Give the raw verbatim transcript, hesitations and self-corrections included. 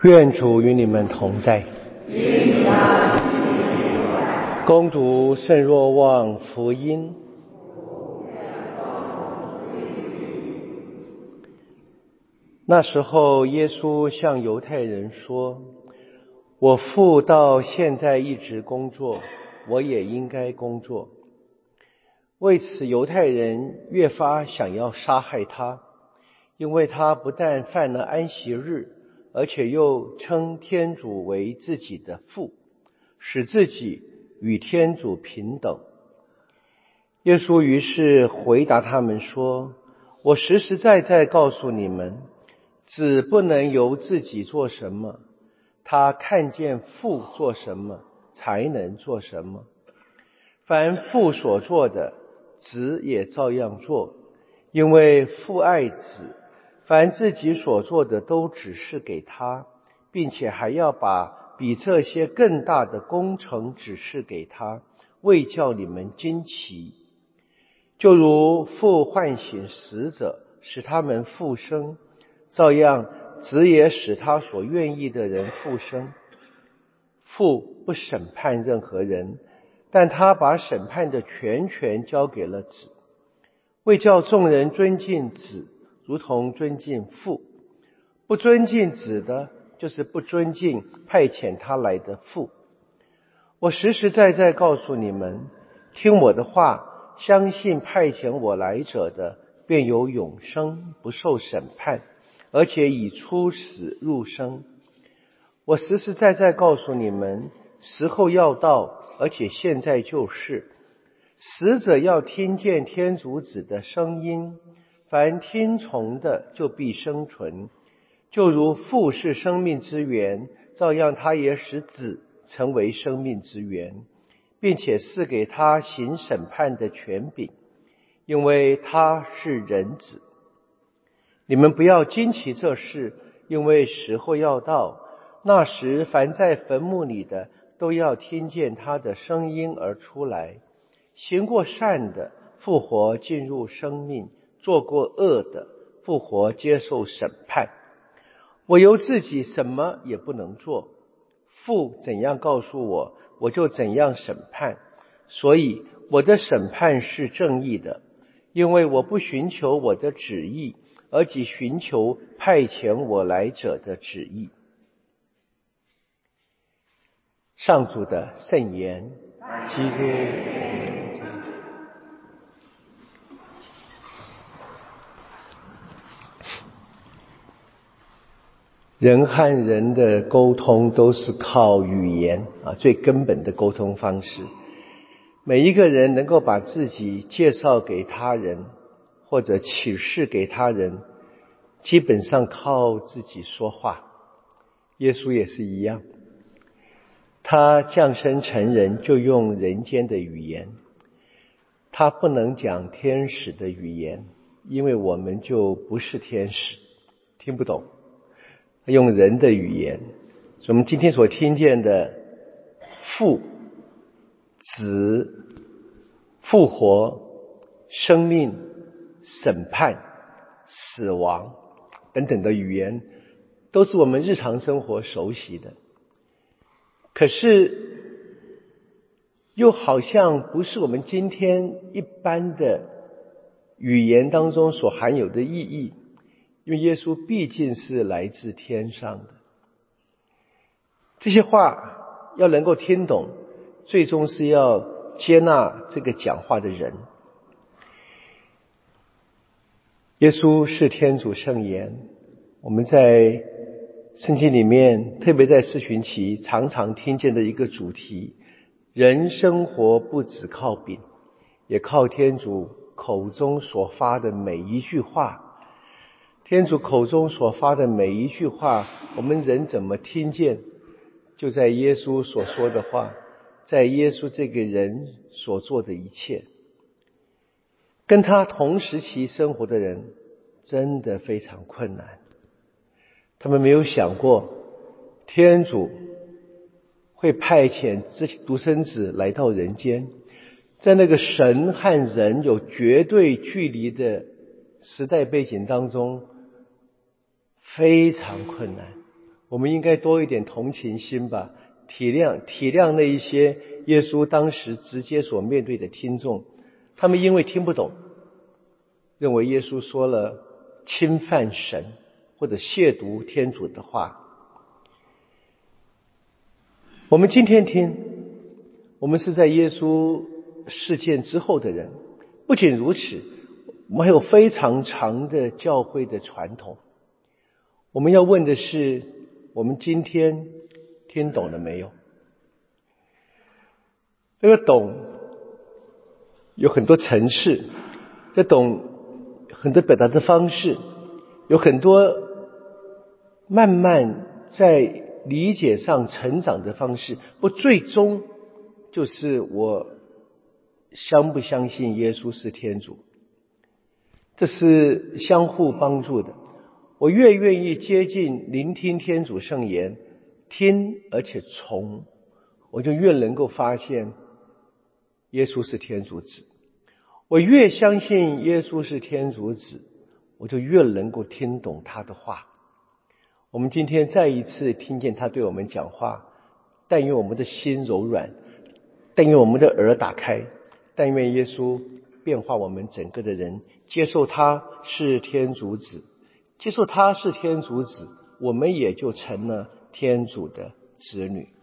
愿主与你们同在。恭读圣若望福音。那时候，耶稣向犹太人说：我父到现在一直工作，我也应该工作。为此，犹太人越发想要杀害他，因为他不但犯了安息日，而且又称天主为自己的父，使自己与天主平等。耶稣于是回答他们说：我实实在在告诉你们，子不能由自己做什么，他看见父做什么，才能做什么。凡父所做的，子也照样做，因为父爱子，凡自己所做的都指示给他，并且还要把比这些更大的工程指示给他，为叫你们惊奇。就如父唤醒死者，使他们复生，照样子也使他所愿意的人复生。父不审判任何人，但他把审判的全权交给了子，为叫众人尊敬子，如同尊敬父。不尊敬子的，就是不尊敬派遣他来的父。我实实在在告诉你们，听我的话，相信派遣我来者的，便有永生，不受审判，而且已出死入生。我实实在在告诉你们，时候要到，而且现在就是，死者要听见天主子的声音，凡听从的就必生存。就如父是生命之源，照样他也使子成为生命之源，并且赐给他行审判的权柄，因为他是人子。你们不要惊奇这事，因为时候要到，那时凡在坟墓里的都要听见他的声音而出来。行过善的复活进入生命，做过恶的复活接受审判。我由自己什么也不能做，父怎样告诉我，我就怎样审判。所以我的审判是正义的，因为我不寻求我的旨意，而只寻求派遣我来者的旨意。上主的圣言。基督人和人的沟通都是靠语言啊，最根本的沟通方式。每一个人能够把自己介绍给他人，或者启示给他人，基本上靠自己说话。耶稣也是一样，他降生成人就用人间的语言，他不能讲天使的语言，因为我们就不是天使，听不懂。用人的语言，所以我们今天所听见的父、子、复活、生命、审判、死亡等等的语言，都是我们日常生活熟悉的。可是又好像不是我们今天一般的语言当中所含有的意义，因为耶稣毕竟是来自天上的。这些话要能够听懂，最终是要接纳这个讲话的人。耶稣是天主圣言，我们在圣经里面，特别在四旬期常常听见的一个主题，人生活不只靠饼，也靠天主口中所发的每一句话。天主口中所发的每一句话，我们人怎么听见，就在耶稣所说的话，在耶稣这个人所做的一切。跟他同时期生活的人真的非常困难，他们没有想过天主会派遣这独生子来到人间，在那个神和人有绝对距离的时代背景当中，非常困难。 我们应该多一点同情心吧，体谅体谅那一些耶稣当时直接所面对的听众，他们因为听不懂，认为耶稣说了侵犯神或者亵渎天主的话。我们今天听，我们是在耶稣事件之后的人，不仅如此，我们还有非常长的教会的传统。我们要问的是，我们今天听懂了没有？这个懂有很多层次，这懂很多表达的方式，有很多慢慢在理解上成长的方式，不最终就是我相不相信耶稣是天主。这是相互帮助的。我越愿意接近聆听天主圣言，听而且从，我就越能够发现耶稣是天主子。我越相信耶稣是天主子，我就越能够听懂他的话。我们今天再一次听见他对我们讲话，但愿我们的心柔软，但愿我们的耳打开，但愿耶稣变化我们整个的人，接受他是天主子，接受他是天主子，我们也就成了天主的子女。